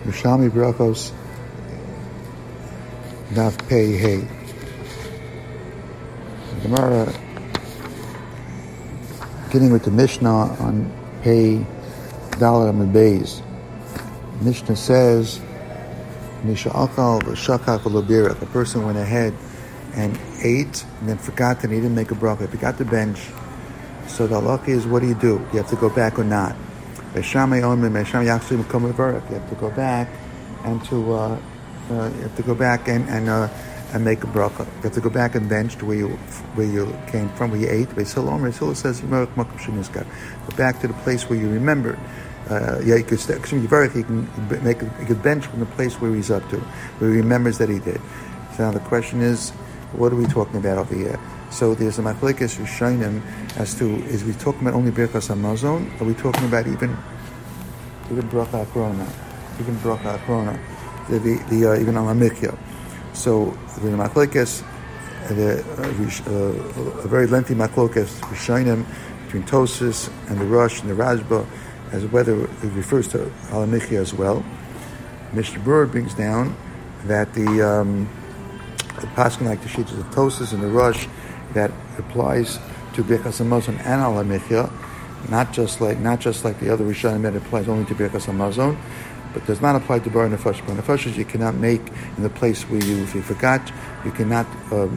Yerushalmi Brachos, Daf Pei Hey. Gemara, beginning with the Mishnah on Pei Dalet Amud Beis. Mishnah says, Misha'akal v'shakak v'lobirach. A person went ahead and ate and then forgot that he didn't make a bracha. If he got the bench, so the halacha is, what do? You have to go back or not? You have to go back and make a bracha. You have to go back and bench to where you came from, where you ate. Beisil says, go back to the place where you remembered. You could bench from the place where he's up to, where he remembers that he did. So now the question is, what are we talking about over here? So there's a machlekes rishonim as to, is we talking about only birkas hamazon? Are we talking about even bracha akrona, even al hamikya? So the machlekes, a very lengthy machlekes rishonim between Tosis and the Rosh and the Rashba, as whether it refers to al hamikya as well. Mishnah Berurah brings down that the pasuk like the sheets of Tosis and the Rosh, that applies to birkas hamazon and al hamikya, not just like the other Rishonim that applies only to birkas hamazon, but does not apply to bar nefesh. Bar nefesh you cannot make in the place where if you forgot, you cannot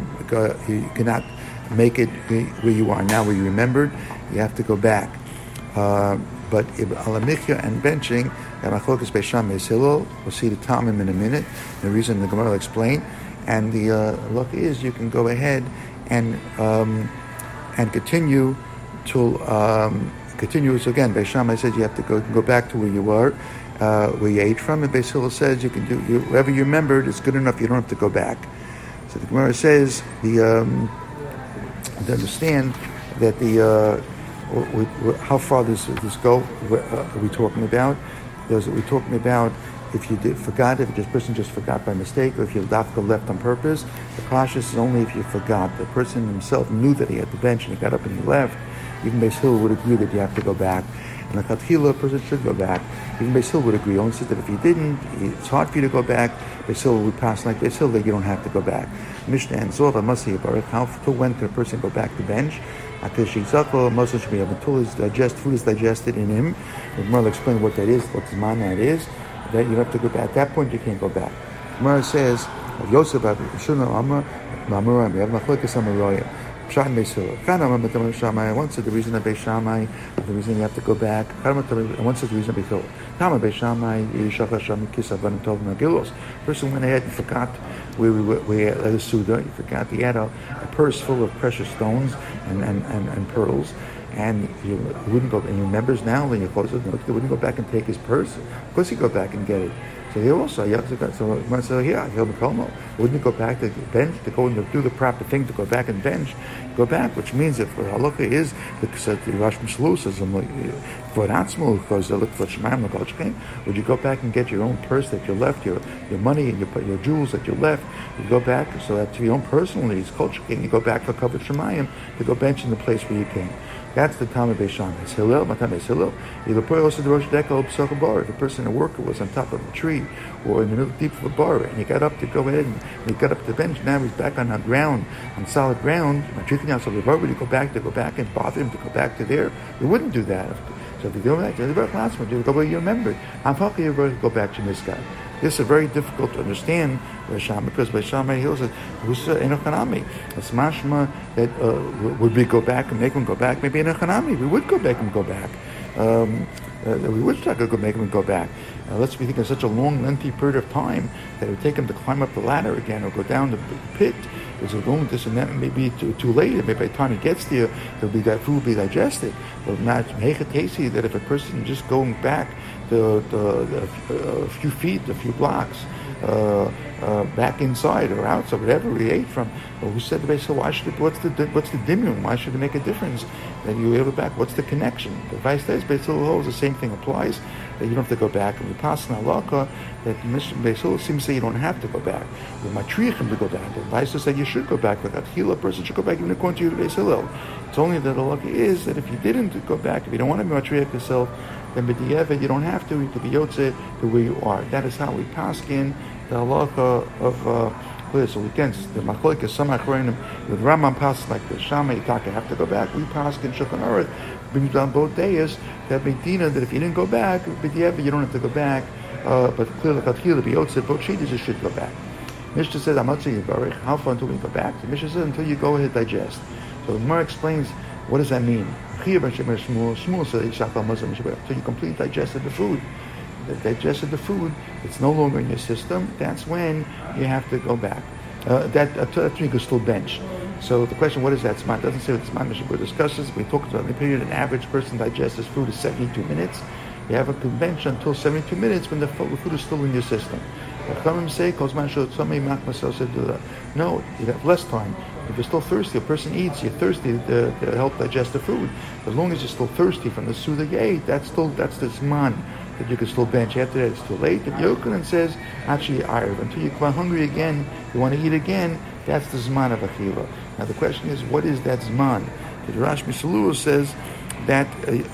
make it where you are now, where you remembered. You have to go back. But al hamikya and benching, machlokas beis Shammai beis Hillel. We'll see the Talmud in a minute. The reason the Gemara will explain. And the look is, you can go ahead and continue to continue. So again, Beis Shammai says you have to go back to where you were, where you ate from, and Beis Hillel says you can do wherever you remembered. It's good enough. You don't have to go back. So the Gemara says to understand that how far does this go? Are we talking about? Are we talking about? If you forgot, if this person just forgot by mistake, or if you left on purpose, the cautious is only if you forgot. The person himself knew that he had the bench and he got up and he left. Even Beis Hillel would agree that you have to go back. And the Chatchila, a person should go back. Even Beis Hillel would agree. Only says that if you didn't, it's hard for you to go back. Beis Hillel would pass like Beis Hillel that you don't have to go back. Mishnah and Zova must say about how to when can a person go back to bench? Until food is digested in him. The Gemara will explain what that is, what zman that is. That you have to go back. At that point, you can't go back. Gemara says, Yosef, once said the reason of Beis Shammai, the reason you have to go back. Once said the reason of Beis Hillel. Person went ahead and forgot where we at the Suda. He forgot he had a purse full of precious stones and pearls. And he wouldn't go, and he remembers now when you close it, he wouldn't go back and take his purse. Of course he'd go back and get it. So he also, wouldn't go back to bench, to go and do the proper thing, to go back and bench, go back, which means if halacha is, because the Rosh Mishlu says, would you go back and get your own purse that you left, your money and your jewels that you left, you go back, so that to your own personal needs, you go back for covered Shemayim, to go bench in the place where you came. That's the time of Beis Shammai. Beis Hillel, Matan Beis Hillel. If a person, a worker, was on top of a tree or in the middle deep of a bar, and he got up to go ahead and he got up to the bench. Now he's back on the ground, on solid ground. Would you go back and bother him to go back to there? You wouldn't do that. So if you go back to the class, you go where you remembered. I'm talking you're going to go back to this guy. This is very difficult to understand, because Beis Shammai says, "Who's enochanami?" It's mashma that would we go back and make him go back? Maybe enochanami. We would go back and go back. We would try to make him go back. Let's be thinking such a long, lengthy period of time that it would take him to climb up the ladder again or go down the pit. Is it going this and that? Maybe too late. Maybe by the time he gets there, that food will be digested. But not hechatesi that if a person just going back a few feet, a few blocks, back inside or outside, whatever he ate from. Well, who said the so what's the dimion? Why should it make a difference that you ate it back? What's the connection? The vice says Beis Hillel, the same thing applies. That you don't have to go back. And we pass in halakha that Beis Hillel seems to say you don't have to go back. We matriach him to go back. The vice said you should go back. But that a person should go back even according to Beis Hillel. It's only that the halakha is that if you didn't go back, if you don't want to be matriach yourself, then b'di'evet you don't have to. You could be yotze to where you are. That is how we paskin the halacha of. So against the machlokes, some achronim with Rambam passes like the Shammai Yitaka have to go back. We paskin Shulchan Aruch brings down both days that Medina that if you didn't go back, b'di'evet you don't have to go back. But clearly, the biyotze both shittas you should go back. Mishnah says, "Amatzah Yivarech." How far until we go back? The Mishnah says until you go ahead digest. So the Gemara explains what does that mean. Shmuel says until you completely digested the food. Digested the food, it's no longer in your system. That's when you have to go back. That's when you can still bench. So the question, what is that zman? It doesn't say what the zman Mishnah discusses. We talked about the period an average person digests his food is 72 minutes. You have a bench until 72 minutes when the food is still in your system. Say, no, you have less time. If you're still thirsty, a person eats, you're thirsty to help digest the food. As long as you're still thirsty from the suda you ate, that's the zman that you can still bench. After that, it's too late. If Yochanan says, actually, until you come hungry again, you want to eat again, that's the zman of achila. Now the question is, what is that zman? The Rash Mishalua says that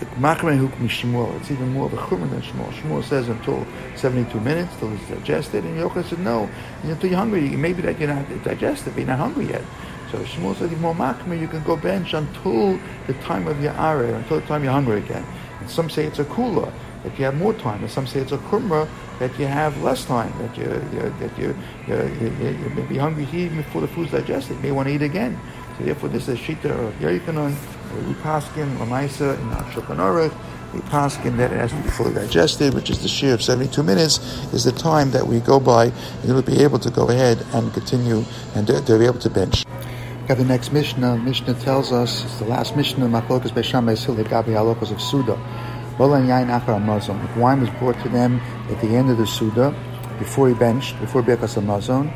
it's even more of a chumrah than Shmuel. Shmuel says until 72 minutes, till it's digested, and Yochanan said no, until you're hungry. Maybe that you're not digested, but you're not hungry yet. So Shmuel said, more makmer, you can go bench until the time of your areh, until the time you're hungry again. And some say it's a kula, that you have more time, and some say it's a chumrah, that you have less time, that you may be hungry even before the food's digested, you may want to eat again. So therefore this is shita of Yochanan. We paskin Lamaisa in our Shulchan Aruch. We paskin that it has to be fully digested, which is the share of 72 minutes, is the time that we go by and you'll be able to go ahead and continue and to be able to bench. We have the next Mishnah. Mishnah tells us, it's the last Mishnah, Machlokas Beisham Beisil, Gabi Halachos of Suda. Bolan Yain Achar Amazon. If wine was brought to them at the end of the Suda, before he benched, before Birkas Hamazon,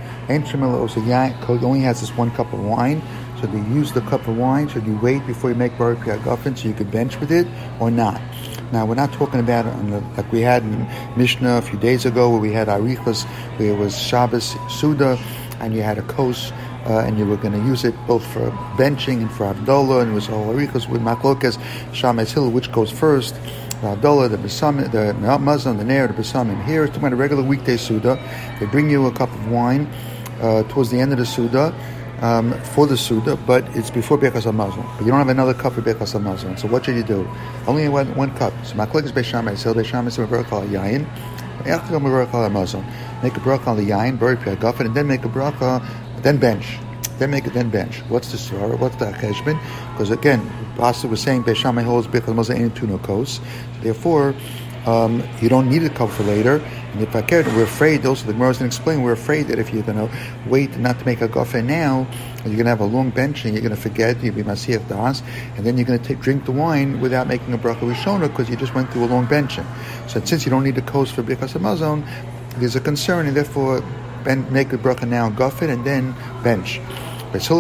he only has this one cup of wine. Should you use the cup of wine? Should you wait before you make Baruch Piagafen so you could bench with it or not? Now, we're not talking about like we had in Mishnah a few days ago where we had Arichas, where it was Shabbos Suda, and you had a kos, and you were going to use it both for benching and for Havdalah, and it was all Arichas with Machlokas, Shammai Hill, which goes first? Havdalah, the Besamim, the Mazon, the Ner, the Besamim. Here, it's talking about a regular weekday Suda. They bring you a cup of wine towards the end of the Suda. For the Suda, but it's before Birkas Hamazon. But you don't have another cup for Birkas Hamazon. So what should you do? Only one cup. So Maklek is Beishamai. So Beishamai is Baruch al Yain. After Baruch al Hamazon, make a Baruch al Yain, Baruch Piagafen, and then make a Baruch, then bench. Then bench. What's the surah? What's the cheshbon? Because again, Pastor was saying Beishamai holds Birkas Hamazon in two kos. Therefore, you don't need a cup for later. And if I cared, we're afraid, also the Gemara is going to explain, we're afraid that if you're going to wait not to make a gafe now, you're going to have a long bench and you're going to forget, you'll be Masiyach Das, and then you're going to drink the wine without making a bracha rishona because you just went through a long benching. So since you don't need the kos for Birkas Hamazon, there's a concern, and therefore make a bracha now, gafe, and then bench. First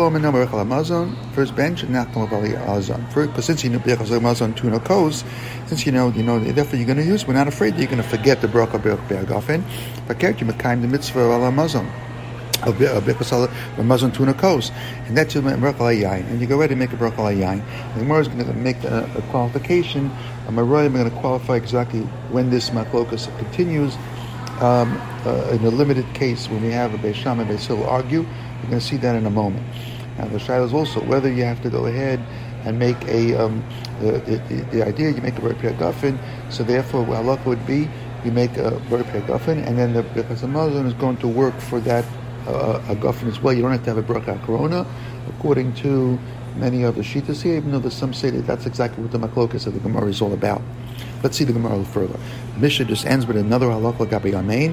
bench and not because since you know Birkas Hamazon to no kos, since you know, therefore you're going to use. We're not afraid that you're going to forget the bracha be'agafen. But you mekayim the mitzvah al Hamazon of Birkas Hamazon to no kos, and that's your bracha al yain. And you go ahead and make a bracha al yain. The Gemara is going to make a qualification. I'm going to qualify exactly when this machlokas continues. In a limited case, when we have a Beis Shammai and Beis Hillel argue. We're going to see that in a moment. Now the shayla is also whether you have to go ahead and make the idea you make a Baruch Piagafen. So therefore, halakha would be you make a Baruch Piagafen, and then the Birkas Hamazon is going to work for that agafen as well. You don't have to have a Baruch HaKorona, according to many of the shittas here, even though some say that that's exactly what the machlokas of the Gemara is all about. Let's see the Gemara a little further. The Mishnah just ends with another halakha gabi amein.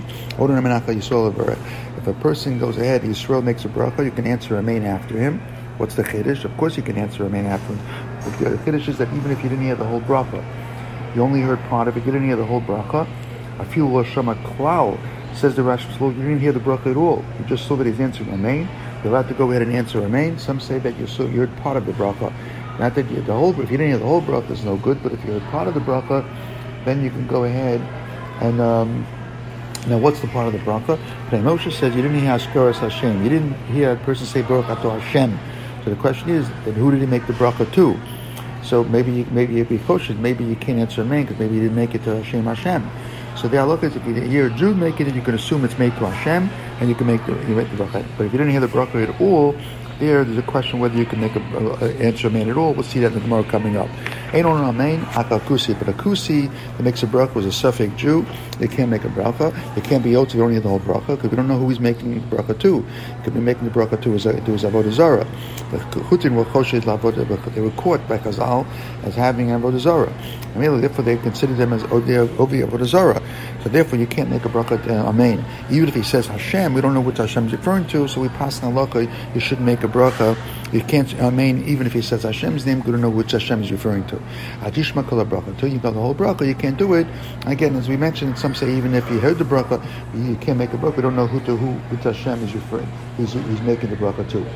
If a person goes ahead, Yisrael makes a bracha, you can answer amein after him. What's the chiddush? Of course you can answer amein after him. The chiddush is that even if you didn't hear the whole bracha, you only heard part of it, you didn't hear the whole bracha. I feel lo shama klal, says the Rashi, you didn't hear the bracha at all. You just saw that he's answering amein. You're allowed to go ahead and answer amein. Some say that you heard part of the bracha. Not that you, the whole. If you didn't hear the whole bracha, it's no good. But if you heard part of the bracha, then you can go ahead and. Now, what's the part of the bracha? Moshe says you didn't hear Haskaras Hashem. You didn't hear a person say Baruch Ato Hashem. So the question is, then who did he make the bracha to? So maybe if you kosher, maybe you can't answer amen because maybe you didn't make it to Hashem. So the halakha is if you hear a Jew making it, you can assume it's made to Hashem, and you make the bracha. But if you didn't hear the bracha at all, there's a question whether you can make a answer amen at all. We'll see that in the Gemara coming up. Ain't on amen, akal kusi, but a kusi that makes a bracha was a suffix Jew. They can't make a bracha. They can't be yotze. They don't hear the whole bracha because we don't know who he's making the bracha to. He could be making the bracha to his avodah zarah. The chutin were choshed lavodah. They were caught by Chazal as having avodah zarah. I mean, therefore they consider them as ovi avodah zarah. So therefore you can't make a bracha amen. Even if he says Hashem, we don't know what Hashem is referring to. So we pass in halakha. You shouldn't make a bracha. You can't amen even if he says Hashem's name. We don't know which Hashem is referring to. Adishma kol bracha. Until you got the whole bracha, you can't do it. Again, as we mentioned, some say even if you heard the bracha, you can't make a bracha. We don't know which Hashem is referring. He's making the bracha to.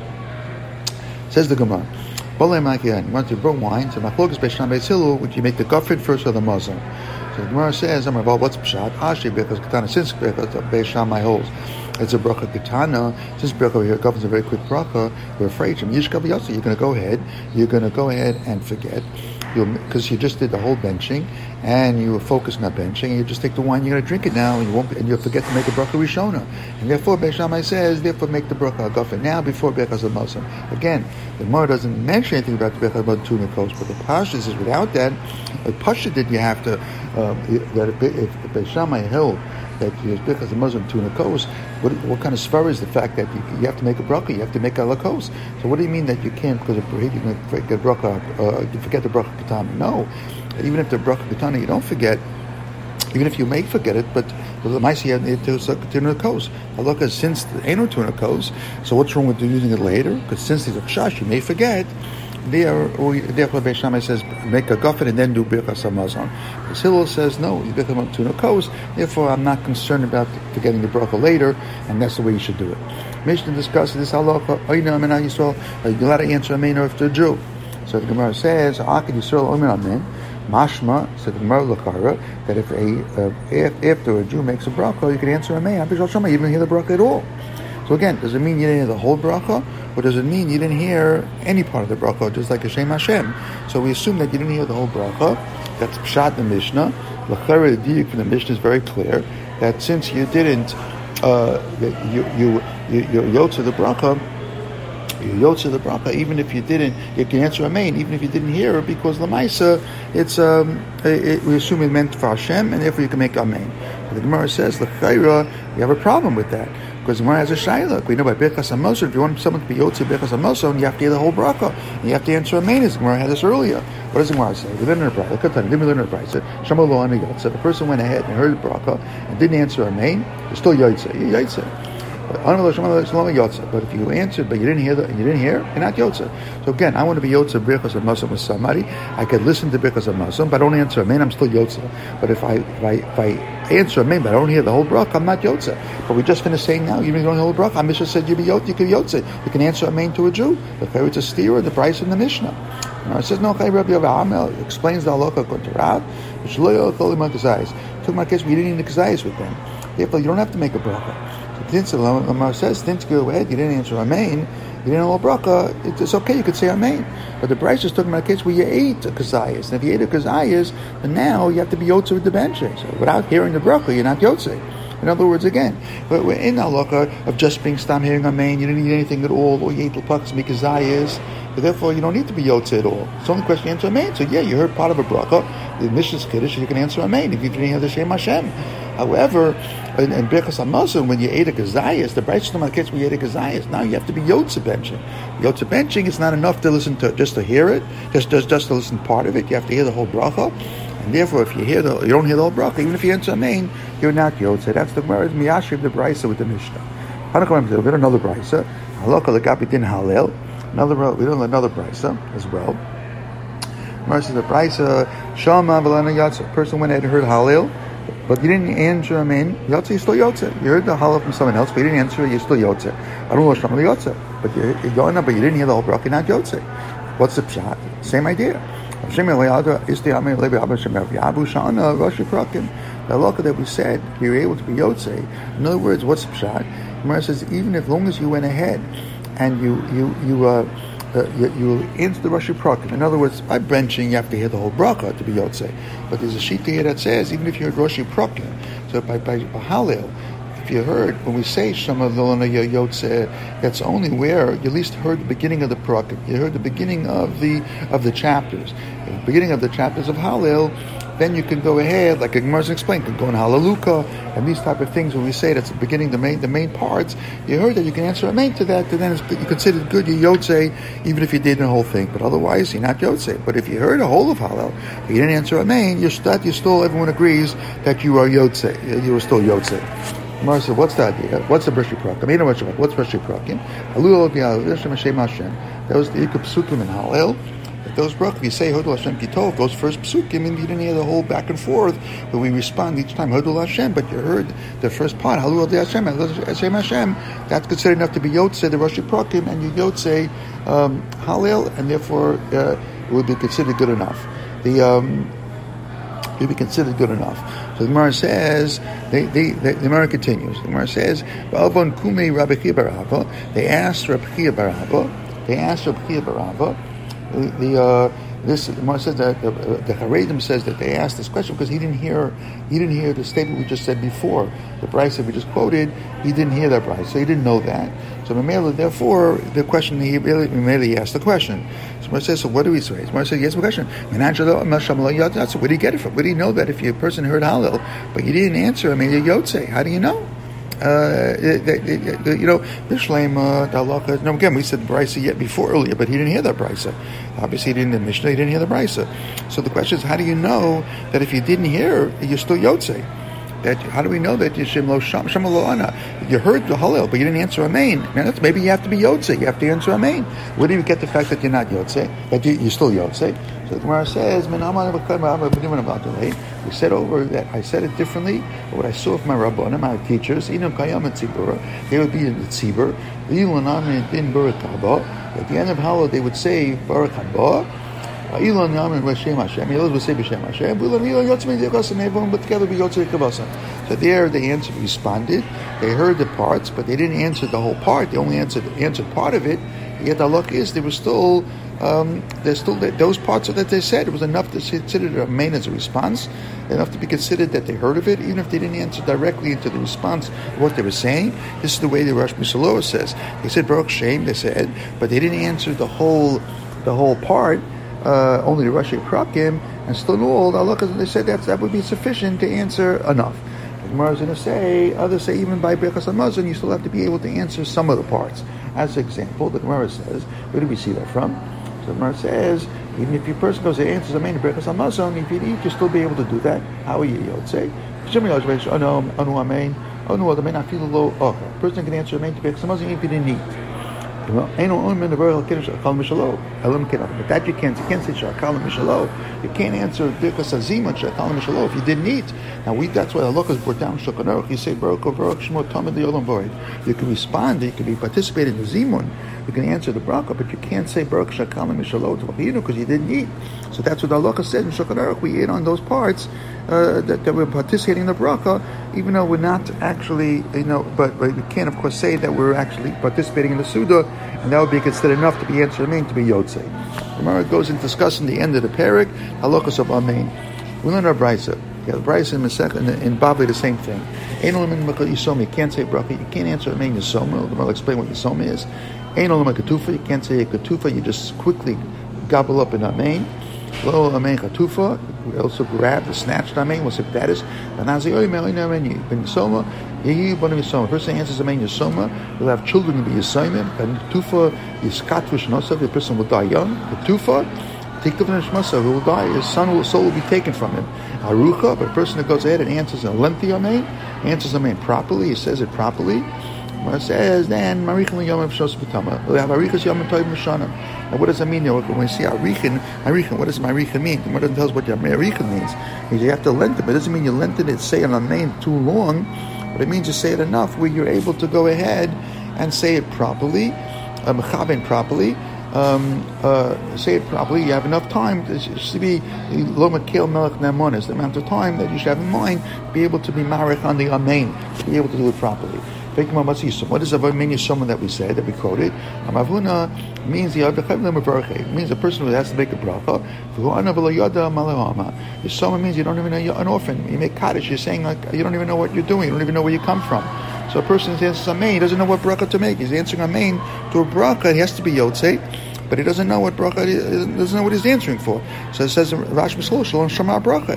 Says the Gemara. You want to burn wine, so machlokas beisham beisilu, would you make the gufrin first or the muzzle? So the Gemara says, what's pshat? Ashi because katana, since beisham my holds. It's a bracha katana. Since bracha over here governs a very quick bracha, we're afraid. You're going to go ahead and forget. Because you just did the whole benching, and you were focused on benching, and you just take the wine, you're going to drink it now, and you'll forget to make a bracha rishona. And therefore, Beis Shammai says, therefore make the bracha agafen now before Birkas Hamazon. Again, the Gemara doesn't mention anything about the Birkas Hamazon tunakos, but the Pasha says without that, the Pasha did you have to, that if Beis Shammai held that Birkas Hamazon tunakos, what kind of svara is the fact that you have to make a bracha, you have to make a lakos? So what do you mean that you can't because you're going to forget bracha, you forget the bracha katana? No, even if the bracha katana you don't forget, even if you may forget it, but the ma'aseh you need to tunakos. Halakha since ain't no tunakos, so what's wrong with using it later? Because since there's a chash, you may forget. Therefore, Beis Shammai says make a guffin and then do Birkas Hamazon. Hillel says no, you Birkas Hamazon tunakos. Therefore, I'm not concerned about forgetting the bracha later, and that's the way you should do it. Mishnah discusses this halakha. You're allowed to answer amen after a Jew. So the Gemara says, "Akid Yisrael Omer Amen." Mashma, said the Gemara Lakara, that if after a Jew makes a bracha, you can answer amen. You didn't hear the bracha at all. So again, does it mean you didn't hear the whole bracha, or does it mean you didn't hear any part of the bracha, just like Hashem Hashem? So we assume that you didn't hear the whole bracha. That's pshat the Mishnah. L'chara, the diuk from the Mishnah is very clear that since you didn't, you yotze the bracha. You yotze the bracha, even if you didn't, you can answer amen, even if you didn't hear it, because l'maisa, it's we assume it meant for Hashem, and therefore you can make amen. But the Gemara says l'chayra, we have a problem with that, because the Gemara has a shaila. We know by Birkas Hamazon, if you want someone to be yotze Birkas Hamazon, you have to hear the whole bracha, and you have to answer amen. As the Gemara had this earlier. What does the Gemara say? We learn in a bracha. The person went ahead and heard the bracha and didn't answer amen, you're still yotze. You're yotze. But if you answered, but you didn't hear, you're not yotze. So again, I want to be yotze Birkas Hamazon with somebody. I could listen to Birkas Hamazon, but I don't answer amen. I'm still yotze. But if I answer amen, but I don't hear the whole bracha, I'm not yotze. But we just finished saying now, even if you don't hear the whole bracha, Mishnah said you can yotze. You can answer amen to a Jew. It's a steer, the price in the Mishnah. It says no. Rabbi Amel explains the halakha according to Rav. Took my case, we didn't need the kazayas with them. Therefore, you don't have to make a bracha. Since the Lamar says, since go ahead, you didn't answer amen, you didn't know a bracha, it's okay, you could say amen. But the Bryce is talking about a case where you ate a kazayas. And if you ate a kazayas, then now you have to be yotze with the benching. So without hearing the bracha, you're not yotze. In other words, again, but we're in the halakha of just being stam hearing amen, you didn't eat anything at all, or you ate l'pakas mikazayas, but therefore you don't need to be yotze at all. It's only a question you answer amen. So yeah, you heard part of a bracha, the Mishnah's kiddush, you can answer amen if you didn't hear the Shem Hashem. However, in Birkas Hamazon, when you ate a kazayas, the Bryce in the case where you ate a kazayas, now you have to be yotze benching. Yotze benching is not enough to listen to, just to hear it, just to listen to part of it. You have to hear the whole bracha. And therefore, if you don't hear the whole bracha, even if you answer amen, you're not yotze. That's the Gemara's miyashiv the Brisa with the Mishnah. We got another Brisa. Halakha lekapi din halel. We don't another Brisa as well. Gemara says the Brisa shama v'lana yotze. A person went ahead and heard halel, but you didn't answer amen. Yotze, you're still yotze. You heard the halal from someone else, but you didn't answer it. You're still yotze. I don't know shama yotze, but you didn't hear the whole bracha. You're not yotze. What's the pshat? Same idea. The halakha that we said, you were able to be yotze. In other words, what's the pshat? Gemara says, even if long as you went ahead and you will answer the Rashi Prakim. In other words, by benching, you have to hear the whole bracha to be Yotzei. But there's a sheet here that says, even if you heard Rashi Prakim, so by Hallel, if you heard, when we say Shema V'lona Yotzei, that's only where you at least heard the beginning of the Prakim. You heard the beginning of the chapters. In the beginning of the chapters of Hallel, then you can go ahead, like Gemara explained, can go in Hallelujah and these type of things. When we say that's the beginning, the main parts, you heard that you can answer Amen to that, then you consider it good, you're Yotzei, even if you did the whole thing. But otherwise, you're not Yotzei. But if you heard the whole of Hallel, but you didn't answer Amen, you're still, everyone agrees that you are Yotzei. You are still Yotzei. Gemara said, what's the idea? What's the Rashi Prakim? What's Rashi Prakim? That was the Ikub Psukim in Hallel. Those brachas, you say Hodul Hashem Kitov, those first psukim, and you didn't hear the whole back and forth, but we respond each time Hodul Hashem, but you heard the first part, Halul Hashem, Hashem, that's considered enough to be Yotzei, the Rashi Prakim, and you Yotzei Hallel, and therefore it would be considered good enough. It would be considered good enough. So the Gemara says, the Gemara continues, the Gemara says, they asked Rabbi Barava, this the Gemara says that the Haredim says that they asked this question because he didn't hear the statement we just said before. The Brisa we just quoted, he didn't hear that Brisa, so he didn't know that. So Mamela, therefore, the question he asked the question. So Gemara says, so what do we say? Gemara says, yes, the question. Where do you get it from? Where do you know that if a person heard Hallel but you didn't answer? I mean, you're Yotzei. How do you know? Bishleim Dalacha. No, again, we said Brisa yet before earlier, but he didn't hear that Brisa. Obviously, he didn't in Mishnah. He didn't hear the Brisa. So the question is, how do you know that if you didn't hear, you're still Yotzei? How do we know that you heard the Hallel, but you didn't answer Amen? Maybe you have to be Yotzei. You have to answer Amen. Where do you get the fact that you're not Yotzei? That you're still Yotzei? So the Gemara says, we said over that I said it differently. What I saw of my Rabbanim, my teachers, they would be in the Tzibur. At the end of Hallel, they would say Baruch Haba. Elon Yamin Hashem Hashem. Elon would say B'Shem Hashem. But together we Yotzei Kavasa. So there, they responded. They heard the parts, but they didn't answer the whole part. They only answered part of it. Yet the luck is there was still. There's still those parts that they said it was enough to consider the Amen as a response, enough to be considered that they heard of it, even if they didn't answer directly into the response of what they were saying. This is the way the Rosh Mishalot says. They said Baruch Shem, they said, but they didn't answer the whole part. Only the Rashi Prakim, and still in all, they said that would be sufficient to answer enough. The Gemara is going to say, others say even by Birkas HaMazon, you still have to be able to answer some of the parts. As an example, the Gemara says, where do we see that from? So the Gemara says, even if your person goes and answers Amen to Birkas HaMazon, if you eat, you'll still be able to do that. How are you? You'll say, a person can answer Amen to Birkas HaMazon if he didn't eat. But that you can't say Shakal Mishalo. You can't answer Birkas Hazimon Shakal Mishalo if you didn't eat. Now that's why Allah has brought down Shulchan Aruch. You say Baruch Shmo Tamid Yolam Void. You can respond. You can be participating in the Zimun. You can answer the bracha, but you can't say Baruch Shakal Mishalo because you didn't eat. So that's what Allah said in Shulchan Aruch. We ate on those parts that we're participating in the bracha, even though we're not actually, but we can't, of course, say that we're actually participating in the Suda, and that would be considered enough to be answered Amen, to be Yotzei. Gemara goes into discussing the end of the parak, halachos of Amen. We learn our Brisa. Yeah, the Brisa in Bavli the same thing. You can't say bracha, you can't answer Amen Yisoma. The Gemara explain what Yisoma is. You can't say Ketufa, you just quickly gobble up in Amen. Lo Amen Ketufa, we also grab the snatched Amen, we'll say what that is. A person answers Amen Yisoma, will have children to be Yisomim, and Ketufa is Katvish Nosav, the person will die young. Ketufa, Tiktav Nishmasa, who will die, his soul will be taken from him. Arucha, but a person that goes ahead and answers a lengthy Amen, answers Amen properly, he says it properly. It says then Marichin Yom Shos B'Tama. We have Arichas Yom Toiv Mishanim. Now what does that mean? When we say Arichin, what does Marichin mean? The Gemara tells what Marichin means. You have to lengthen, but it doesn't mean you lengthen it, say an Amen too long, but it means you say it enough where you're able to go ahead and say it properly, mechaven properly. Say it properly. You have enough time to be lo makel melech ne'amonis, the amount of time that you should have in mind to be able to be marich on the Amen, to be able to do it properly. What does Avodah mean? Is someone that we said, that we quoted. Amavuna means the means a person who has to make a bracha. If someone means you don't even know an orphan. You make kaddish. You're saying like you don't even know what you're doing. You don't even know where you come from. So a person's answering amen. He doesn't know what bracha to make. He's answering amen to a bracha. He has to be yotzei, but he doesn't know what bracha. He doesn't know what he's answering for. So it says Rashi B'Shlosh Shalom Shema bracha.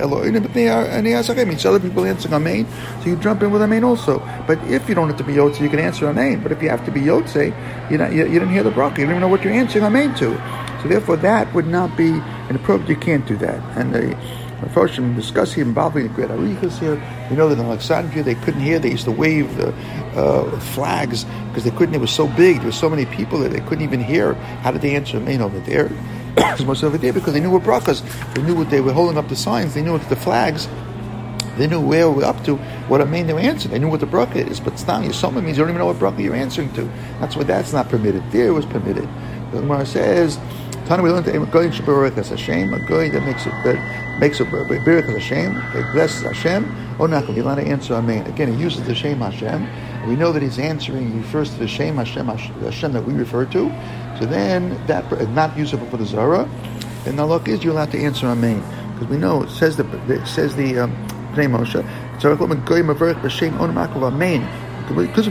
He means other people answering amen, so you jump in with amen also. But if you don't have to be yotzei, you can answer amen. But if you have to be yotzei, you didn't hear the bracha. You don't even know what you're answering amen to. So therefore, that would not be an appropriate. You can't do that. And the Mephoshim discuss here in Bavli and Great Arichas here. We know that in Alexandria they couldn't hear. They used to wave the flags because they couldn't. It was so big. There were so many people there. They couldn't even hear. How did they answer amen over there? Most over there because they knew what brachas. They knew what they were holding up the signs. They knew what the flags. They knew where we're up to, what amen they were answering. They knew what the bracha is. But Stam Yisoma means you don't even know what bracha you're answering to. That's why that's not permitted. There it was permitted. The Gemara says, Tana, we learned a goy shabarachas Hashem, a goy that makes a berachas Hashem, that blesses Hashem. Oh, not going to be allowed to answer amen. Again, he uses the Shem Hashem. And we know that he's answering. He refers to the Shem Hashem, Hashem that we refer to. So then that not usable for the Zara. And the look is you're allowed to answer amen because we know it says the Bnei Moshe. So goy mavarich b'Shem on makov amen. Because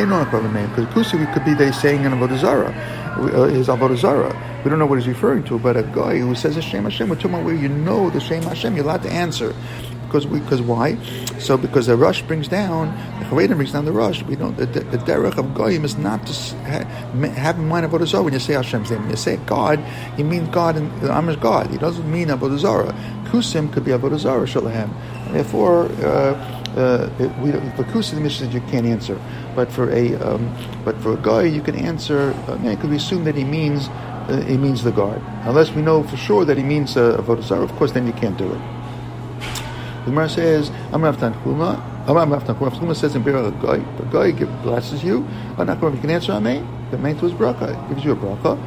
we could be they saying in Avodah Zarah, his Avodah Zarah. We don't know what he's referring to, but a guy who says Hashem Hashem, we're talking about where you know the Shem Hashem, you're allowed to answer. Because why? So because the Rush brings down, the Charedim brings down the Rush. We know the derech of Goyim is not to have in mind Avodah Zarah when you say Hashem's name. When you say God, you mean God and Am is God. He doesn't mean Avodah Zarah. Kusim could be Avodah Zarah Shalahem. Therefore, for Kusim the mission you can't answer, but for a guy you can answer. Because we assume that he means the God, unless we know for sure that he means Avodah Zarah. Of course, then you can't do it. The Gemara says, Amar Avtan Chuma says in Berach the guy blesses you. You can answer amen. The amen to his bracha. It gives you a bracha.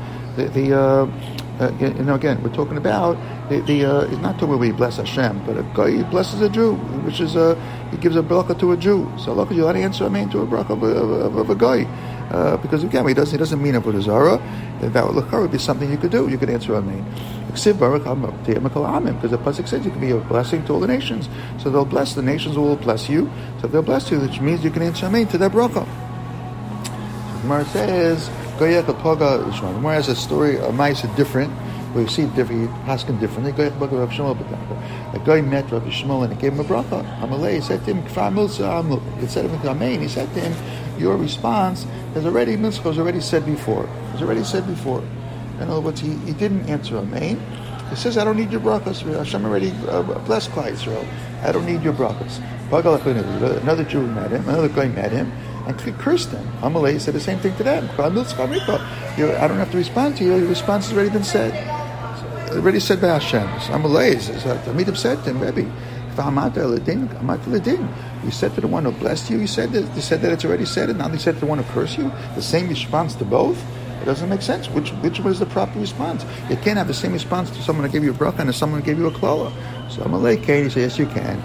Again, we're talking about it's not talking about where he bless Hashem, but a guy blesses a Jew, which is he gives a bracha to a Jew. So look, you ought to answer amen to a bracha of a guy. Because again, he doesn't mean Avodah Zarah. That would be something you could do. You could answer amen. Because the pasuk says you can be a blessing to all the nations. So they'll bless the nations who will bless you. So if they'll bless you, which means you can answer amen to that bracha. So Gemara says, Gemara has a story, a ma'aseh different. We see different, asking differently. A guy met Rabbi Shmuel and he gave him a bracha. Amalei, he said to him, instead of amen, he said to him, your response has already said before. In other words, he didn't answer amen. He says, I don't need your brachas. Hashem already blessed Klal Yisrael. I don't need your brachas. Another Jew met him, another guy met him, and cursed him. Amalei said the same thing to them. I don't have to respond to you. Your response has already been said. Already said by Hashem. Amalei says, Amidim said to him, Rebbe, you said to the one who blessed you, you said that it's already said, and now they said to the one who cursed you, the same response to both? It doesn't make sense. Which was the proper response? You can't have the same response to someone who gave you a bracha and to someone who gave you a klala. So Amalei came, he said, yes you can.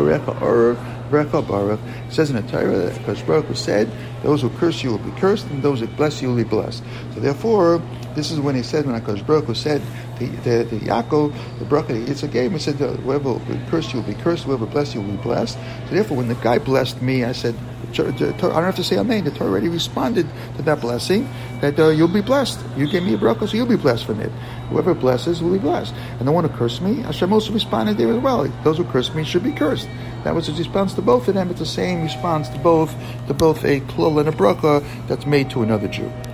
It says in the Torah that because Baruch Hu said, those who curse you will be cursed, and those who bless you will be blessed. So therefore, this is when he said, when HaKadosh Baruch Hu said to Yaakov, the bracha that Yitzchak gave him, he said, whoever will curse you will be cursed, whoever bless you will be blessed. So therefore, when the guy blessed me, I said, I don't have to say amen. The Torah already responded to that blessing, that you'll be blessed. You gave me a bracha, so you'll be blessed from it. Whoever blesses will be blessed. And the one who cursed me, Hashem also responded there as well. Those who cursed me should be cursed. That was his response to both of them. It's the same response to both a klal and a bracha that's made to another Jew.